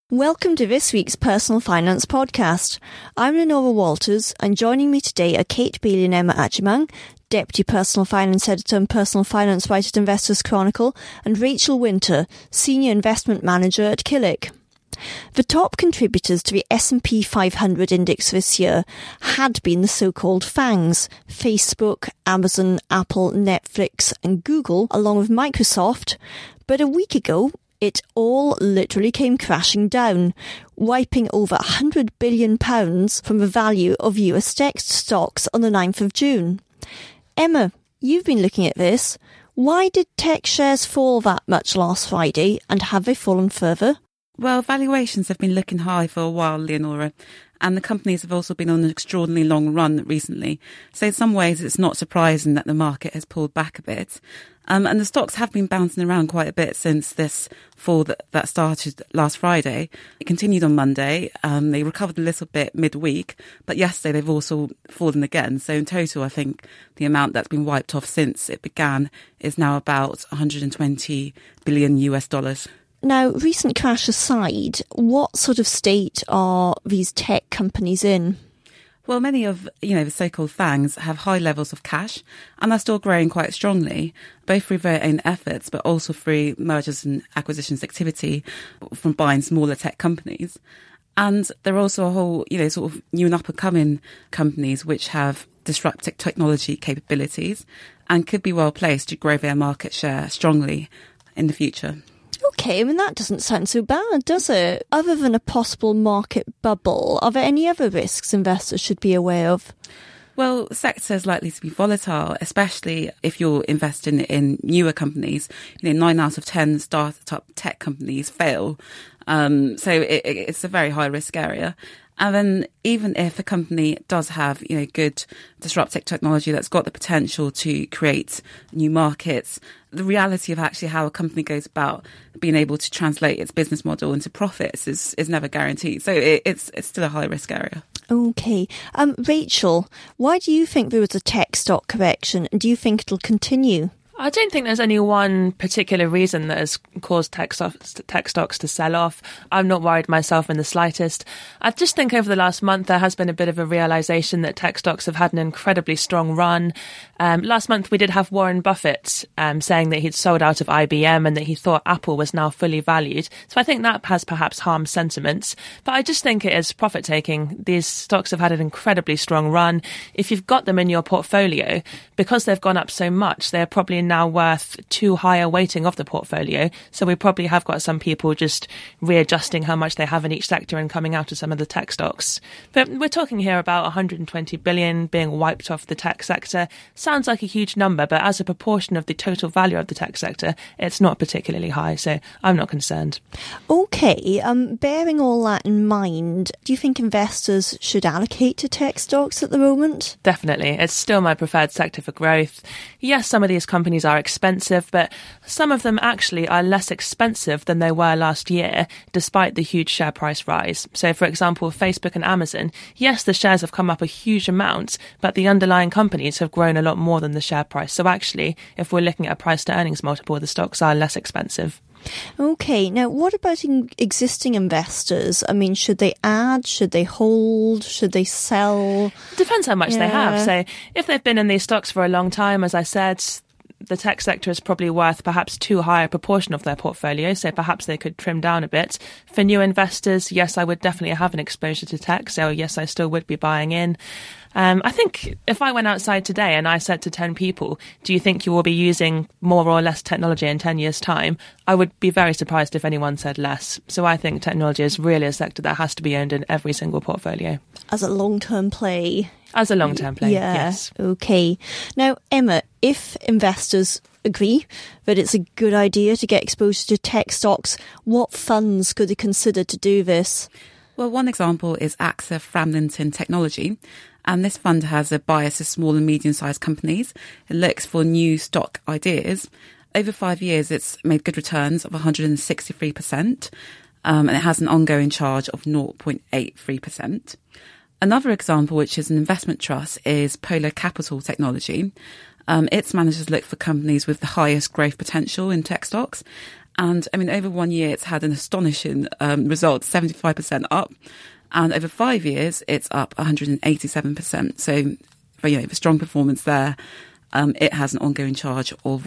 Welcome to this week's Personal Finance Podcast. I'm Lenora Walters, and joining me today are Kate Bailey and Emma Agyemang, Deputy Personal Finance Editor and Personal Finance Writer at Investors Chronicle, and Rachel Winter, Senior Investment Manager at Killik. The top contributors to the S&P 500 index this year had been the so-called FANGs, Facebook, Amazon, Apple, Netflix and Google, along with Microsoft. But a week ago, it all literally came crashing down, wiping over £100 billion from the value of US tech stocks on the 9th of June. Emma, you've been looking at this. Why did tech shares fall that much last Friday, and have they fallen further? Well, valuations have been looking high for a while, Leonora, and the companies have also been on an extraordinarily long run recently. So in some ways, it's not surprising that the market has pulled back a bit. And the stocks have been bouncing around quite a bit since this fall that started last Friday. It continued on Monday. They recovered a little bit midweek, but yesterday they've also fallen again. So in total, I think the amount that's been wiped off since it began is now about $120 billion US. Now, recent crash aside, what sort of state are these tech companies in? Well, many of, the so-called FANGs have high levels of cash and are still growing quite strongly, both through their own efforts, but also through mergers and acquisitions activity from buying smaller tech companies. And there are also a whole, sort of new and up-and-coming companies which have disruptive technology capabilities and could be well placed to grow their market share strongly in the future. Okay, that doesn't sound so bad, does it? Other than a possible market bubble, are there any other risks investors should be aware of? Well, the sector is likely to be volatile, especially if you're investing in newer companies. 9 out of 10 startup tech companies fail. So it's a very high risk area. And then even if a company does have, good disruptive technology that's got the potential to create new markets, the reality of actually how a company goes about being able to translate its business model into profits is never guaranteed. So it's still a high risk area. Okay. Rachel, why do you think there was a tech stock correction, and do you think it'll continue? I don't think there's any one particular reason that has caused tech stocks to sell off. I'm not worried myself in the slightest. I just think over the last month there has been a bit of a realisation that tech stocks have had an incredibly strong run. Last month we did have Warren Buffett saying that he'd sold out of IBM and that he thought Apple was now fully valued. So I think that has perhaps harmed sentiments. But I just think it is profit-taking. These stocks have had an incredibly strong run. If you've got them in your portfolio, because they've gone up so much, they're probably now worth too high a weighting of the portfolio. So we probably have got some people just readjusting how much they have in each sector and coming out of some of the tech stocks. But we're talking here about 120 billion being wiped off the tech sector. Sounds like a huge number, but as a proportion of the total value of the tech sector, it's not particularly high. So I'm not concerned. Okay, bearing all that in mind, do you think investors should allocate to tech stocks at the moment? Definitely. It's still my preferred sector for growth. Yes, some of these companies are expensive, but some of them actually are less expensive than they were last year, despite the huge share price rise. So, for example, Facebook and Amazon, yes, the shares have come up a huge amount, but the underlying companies have grown a lot more than the share price. So actually, if we're looking at a price to earnings multiple, the stocks are less expensive. Okay, now what about existing investors? Should they add, should they hold, should they sell? Depends how much they have. So if they've been in these stocks for a long time, as I said, the tech sector is probably worth perhaps too high a proportion of their portfolio, so perhaps they could trim down a bit. For new investors, yes, I would definitely have an exposure to tech, so yes, I still would be buying in. I think if I went outside today and I said to 10 people, do you think you will be using more or less technology in 10 years' time? I would be very surprised if anyone said less. So I think technology is really a sector that has to be owned in every single portfolio. As a long-term play? As a long-term play, yes. Okay. Now, Emma, if investors agree that it's a good idea to get exposure to tech stocks, what funds could they consider to do this? Well, one example is AXA Framlington Technology. And this fund has a bias to small and medium-sized companies. It looks for new stock ideas. Over 5 years, it's made good returns of 163%, and it has an ongoing charge of 0.83%. Another example, which is an investment trust, is Polar Capital Technology. Its managers look for companies with the highest growth potential in tech stocks, And I mean, over 1 year, it's had an astonishing result, 75% up. And over 5 years, it's up 187%. So, for strong performance there. It has an ongoing charge of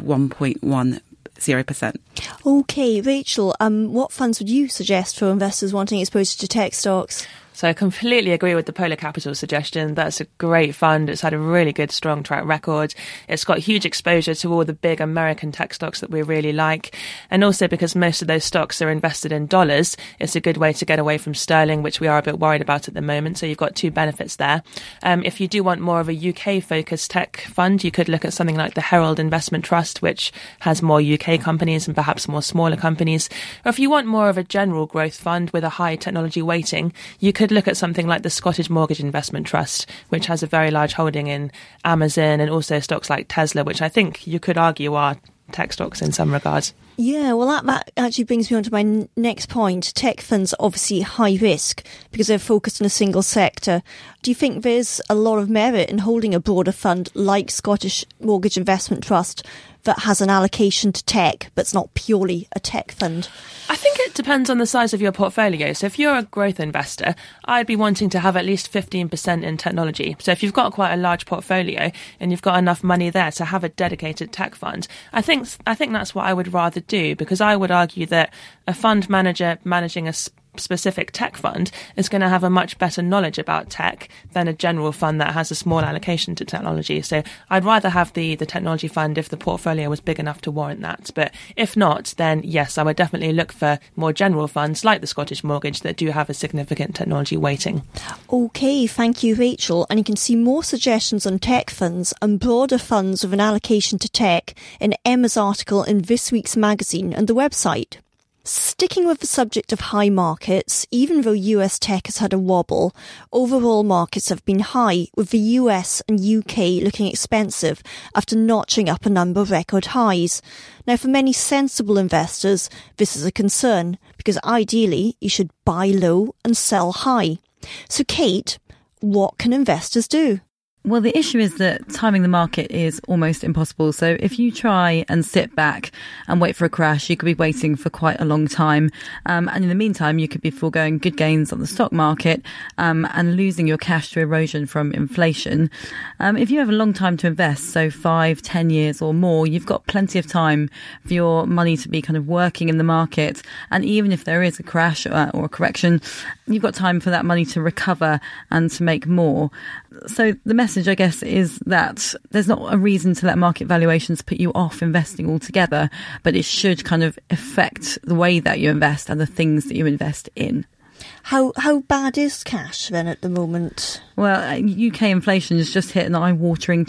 1.10%. Okay, Rachel, what funds would you suggest for investors wanting exposure to tech stocks? So I completely agree with the Polar Capital suggestion. That's a great fund. It's had a really good, strong track record. It's got huge exposure to all the big American tech stocks that we really like. And also because most of those stocks are invested in dollars, it's a good way to get away from sterling, which we are a bit worried about at the moment. So you've got two benefits there. If you do want more of a UK-focused tech fund, you could look at something like the Herald Investment Trust, which has more UK companies and perhaps more smaller companies. Or if you want more of a general growth fund with a high technology weighting, you could look at something like the Scottish Mortgage Investment Trust, which has a very large holding in Amazon and also stocks like Tesla, which I think you could argue are tech stocks in some regards. Yeah, well, that actually brings me on to my next point. Tech funds are obviously high risk because they're focused on a single sector. Do you think there's a lot of merit in holding a broader fund like Scottish Mortgage Investment Trust that has an allocation to tech, but it's not purely a tech fund? I think it depends on the size of your portfolio. So if you're a growth investor, I'd be wanting to have at least 15% in technology. So if you've got quite a large portfolio and you've got enough money there to have a dedicated tech fund, I think that's what I would rather do, because I would argue that a fund manager managing a specific tech fund is going to have a much better knowledge about tech than a general fund that has a small allocation to technology. So I'd rather have the technology fund if the portfolio was big enough to warrant that. But if not, then yes, I would definitely look for more general funds like the Scottish Mortgage that do have a significant technology weighting. Okay, thank you, Rachel. And you can see more suggestions on tech funds and broader funds with an allocation to tech in Emma's article in this week's magazine and the website. Sticking with the subject of high markets, even though US tech has had a wobble, overall markets have been high, with the US and UK looking expensive after notching up a number of record highs. Now, for many sensible investors, this is a concern, because ideally you should buy low and sell high. So, Kate, what can investors do? Well, the issue is that timing the market is almost impossible. So if you try and sit back and wait for a crash, you could be waiting for quite a long time. And in the meantime, you could be foregoing good gains on the stock market and losing your cash to erosion from inflation. If you have a long time to invest, so 5, 10 years or more, you've got plenty of time for your money to be kind of working in the market. And even if there is a crash or a correction, you've got time for that money to recover and to make more. So the message, I guess, is that there's not a reason to let market valuations put you off investing altogether, but it should kind of affect the way that you invest and the things that you invest in. How bad is cash then at the moment? Well, UK inflation has just hit an eye-watering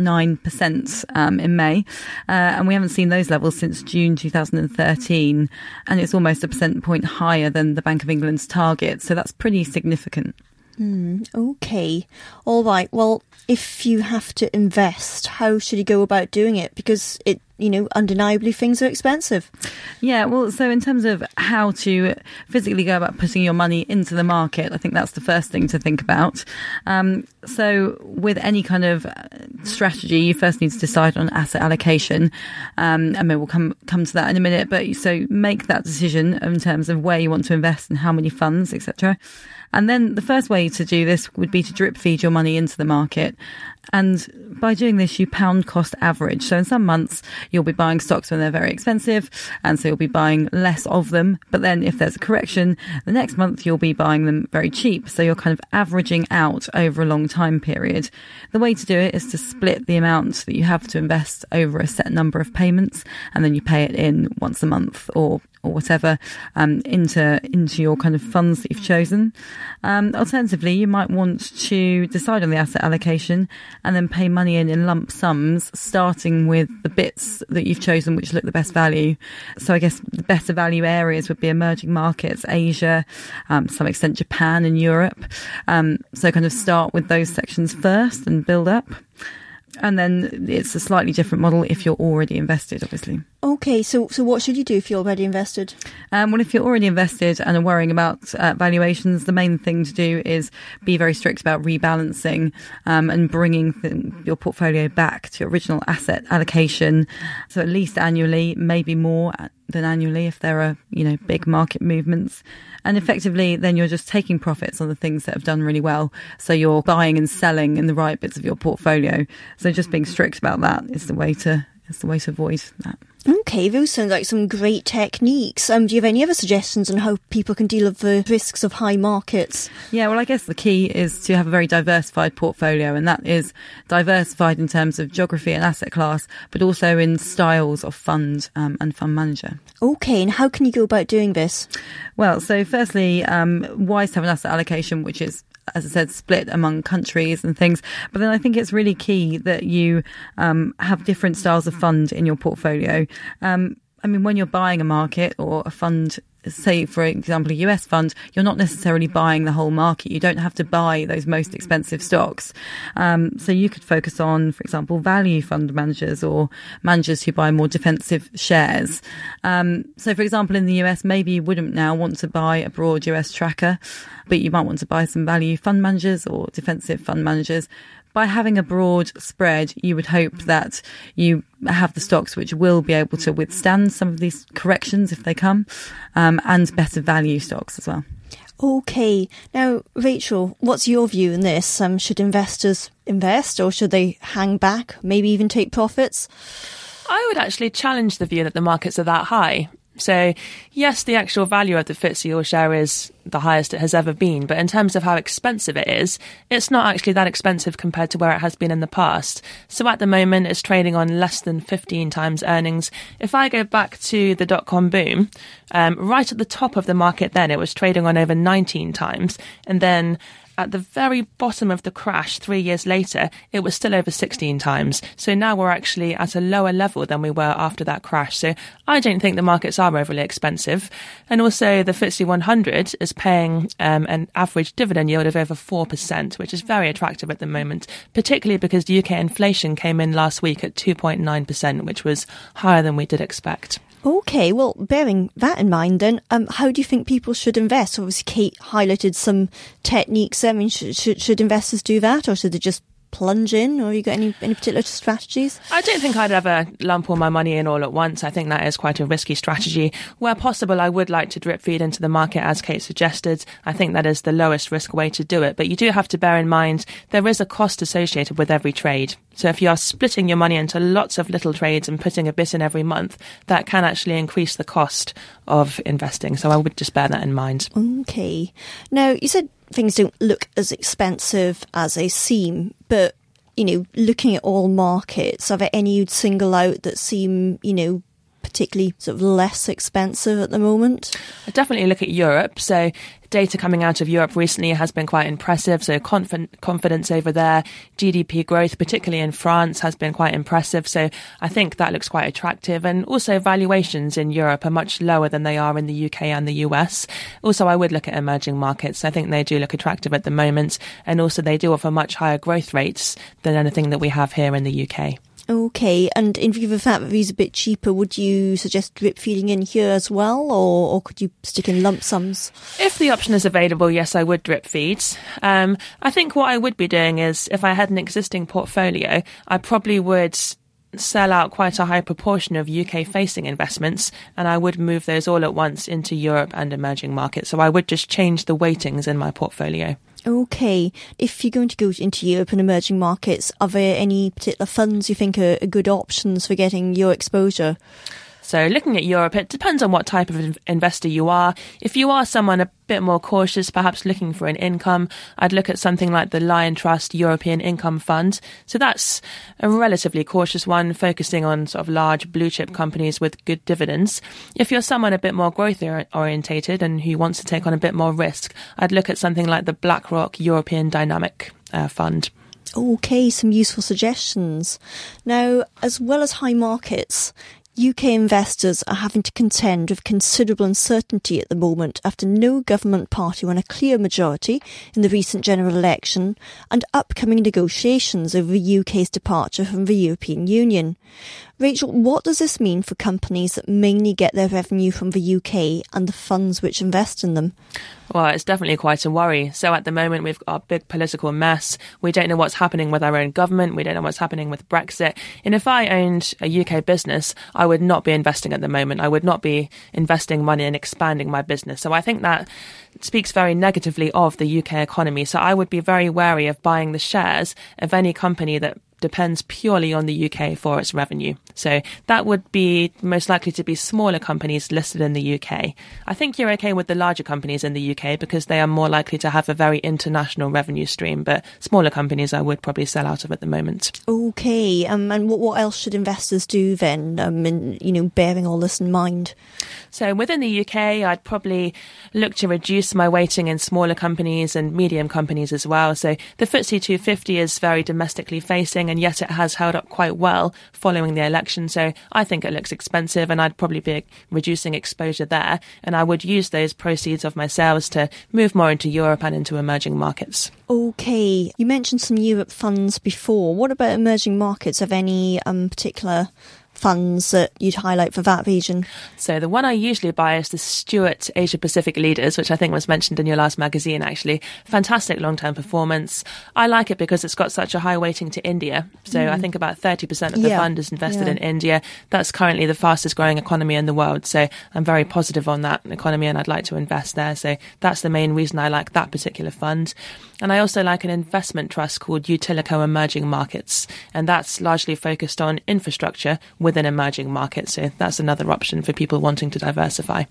2.9% in May, and we haven't seen those levels since June 2013, and it's almost a percent point higher than the Bank of England's target, so that's pretty significant. Okay. All right. Well, if you have to invest, how should you go about doing it? Because undeniably things are expensive. Yeah, well, so in terms of how to physically go about putting your money into the market, I think that's the first thing to think about. So with any kind of strategy, you first need to decide on asset allocation. And maybe we'll come to that in a minute. But so make that decision in terms of where you want to invest and how many funds, etc. And then the first way to do this would be to drip feed your money into the market. And by doing this, you pound cost average. So in some months, you'll be buying stocks when they're very expensive, and so you'll be buying less of them. But then if there's a correction, the next month you'll be buying them very cheap. So you're kind of averaging out over a long time period. The way to do it is to split the amount that you have to invest over a set number of payments, and then you pay it in once a month or whatever, into your kind of funds that you've chosen. Alternatively, you might want to decide on the asset allocation and then pay money in lump sums, starting with the bits that you've chosen which look the best value. So I guess the better value areas would be emerging markets, Asia, some extent Japan and Europe. So kind of start with those sections first and build up. And then it's a slightly different model if you're already invested, obviously. Okay, so what should you do if you're already invested? Well, if you're already invested and are worrying about valuations, the main thing to do is be very strict about rebalancing and bringing your portfolio back to original asset allocation. So at least annually, maybe more than annually if there are, big market movements. And effectively, then you're just taking profits on the things that have done really well. So you're buying and selling in the right bits of your portfolio. So just being strict about that is the way to avoid that. Okay, those sound like some great techniques. Do you have any other suggestions on how people can deal with the risks of high markets? Yeah, well, I guess the key is to have a very diversified portfolio, and that is diversified in terms of geography and asset class, but also in styles of fund and fund manager. Okay, and how can you go about doing this? Well, so firstly, wise to have an asset allocation, which is, as I said, split among countries and things. But then I think it's really key that you have different styles of fund in your portfolio. When you're buying a market or a fund, say, for example, a US fund, you're not necessarily buying the whole market. You don't have to buy those most expensive stocks. So you could focus on, for example, value fund managers or managers who buy more defensive shares. So, for example, in the US, maybe you wouldn't now want to buy a broad US tracker, but you might want to buy some value fund managers or defensive fund managers. By having a broad spread, you would hope that you have the stocks which will be able to withstand some of these corrections if they come, and better value stocks as well. Okay. Now, Rachel, what's your view on this? Should investors invest or should they hang back, maybe even take profits? I would actually challenge the view that the markets are that high. So, yes, the actual value of the FTSE All-Share is the highest it has ever been, but in terms of how expensive it is, it's not actually that expensive compared to where it has been in the past. So at the moment, it's trading on less than 15 times earnings. If I go back to the dot-com boom, right at the top of the market then, it was trading on over 19 times, and then at the very bottom of the crash 3 years later, it was still over 16 times. So now we're actually at a lower level than we were after that crash. So I don't think the markets are overly expensive. And also the FTSE 100 is paying an average dividend yield of over 4%, which is very attractive at the moment, particularly because the UK inflation came in last week at 2.9%, which was higher than we did expect. Okay, well, bearing that in mind then, how do you think people should invest? Obviously, Kate highlighted some techniques. Should investors do that, or should they just plunge in, or have you got any particular strategies? I don't think I'd ever lump all my money in all at once. I think that is quite a risky strategy. Where possible, I would like to drip feed into the market, as Kate suggested. I think that is the lowest risk way to do it. But you do have to bear in mind there is a cost associated with every trade. So if you are splitting your money into lots of little trades and putting a bit in every month, that can actually increase the cost of investing. So I would just bear that in mind. Okay. Now, you said things don't look as expensive as they seem, but, looking at all markets, are there any you'd single out that seem, particularly sort of less expensive at the moment? I definitely look at Europe. So data coming out of Europe recently has been quite impressive. So confidence over there, GDP growth, particularly in France, has been quite impressive. So I think that looks quite attractive. And also valuations in Europe are much lower than they are in the UK and the US. Also, I would look at emerging markets. I think they do look attractive at the moment. And also they do offer much higher growth rates than anything that we have here in the UK. Okay, and in view of the fact that these are a bit cheaper, would you suggest drip feeding in here as well, or could you stick in lump sums? If the option is available, yes, I would drip feed. I think what I would be doing is, if I had an existing portfolio, I probably would sell out quite a high proportion of UK-facing investments, and I would move those all at once into Europe and emerging markets. So I would just change the weightings in my portfolio. Okay. If you're going to go into Europe and emerging markets, are there any particular funds you think are good options for getting your exposure? So looking at Europe, it depends on what type of investor you are. If you are someone a bit more cautious, perhaps looking for an income, I'd look at something like the Lion Trust European Income Fund. So that's a relatively cautious one, focusing on sort of large blue chip companies with good dividends. If you're someone a bit more growth orientated and who wants to take on a bit more risk, I'd look at something like the BlackRock European Dynamic Fund. Okay, some useful suggestions. Now, as well as high markets, UK investors are having to contend with considerable uncertainty at the moment after no government party won a clear majority in the recent general election and upcoming negotiations over the UK's departure from the European Union. Rachel, what does this mean for companies that mainly get their revenue from the UK and the funds which invest in them? Well, it's definitely quite a worry. So at the moment, we've got a big political mess. We don't know what's happening with our own government. We don't know what's happening with Brexit. And if I owned a UK business, I would not be investing at the moment. I would not be investing money in expanding my business. So I think that speaks very negatively of the UK economy. So I would be very wary of buying the shares of any company that depends purely on the UK for its revenue. So that would be most likely to be smaller companies listed in the UK. I think you're okay with the larger companies in the UK because they are more likely to have a very international revenue stream, but smaller companies I would probably sell out of at the moment. Okay, and what else should investors do then, bearing all this in mind? So within the UK, I'd probably look to reduce my weighting in smaller companies and medium companies as well. So the FTSE 250 is very domestically facing, and yet it has held up quite well following the election. So I think it looks expensive, and I'd probably be reducing exposure there. And I would use those proceeds of my sales to move more into Europe and into emerging markets. Okay, you mentioned some Europe funds before. What about emerging markets? Have any particular funds that you'd highlight for that region? So the one I usually buy is the Stewart Asia Pacific Leaders, which I think was mentioned in your last magazine, actually. Fantastic long-term performance. I like it because it's got such a high weighting to India. So I think about 30% of the fund is invested in India. That's currently the fastest growing economy in the world. So I'm very positive on that economy and I'd like to invest there. So that's the main reason I like that particular fund. And I also like an investment trust called Utilico Emerging Markets. And that's largely focused on infrastructure within emerging markets. So that's another option for people wanting to diversify.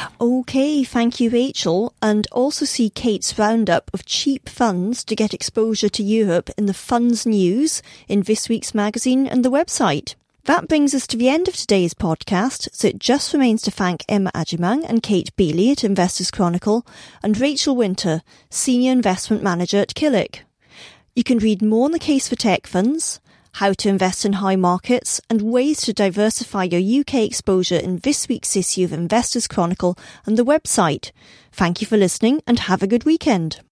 Okay, thank you, Rachel. And also see Kate's roundup of cheap funds to get exposure to Europe in the Funds News in this week's magazine and the website. That brings us to the end of today's podcast, so it just remains to thank Emma Agyemang and Kate Bealey at Investors Chronicle and Rachel Winter, Senior Investment Manager at Killick. You can read more on the case for tech funds, how to invest in high markets, and ways to diversify your UK exposure in this week's issue of Investors Chronicle and the website. Thank you for listening and have a good weekend.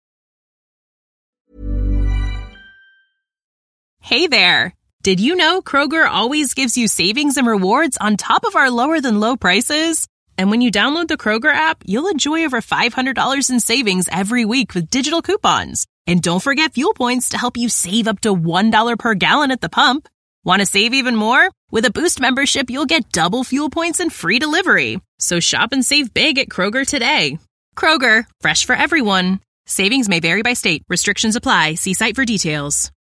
Hey there! Did you know Kroger always gives you savings and rewards on top of our lower than low prices? And when you download the Kroger app, you'll enjoy over $500 in savings every week with digital coupons. And don't forget fuel points to help you save up to $1 per gallon at the pump. Want to save even more? With a Boost membership, you'll get double fuel points and free delivery. So shop and save big at Kroger today. Kroger, fresh for everyone. Savings may vary by state. Restrictions apply. See site for details.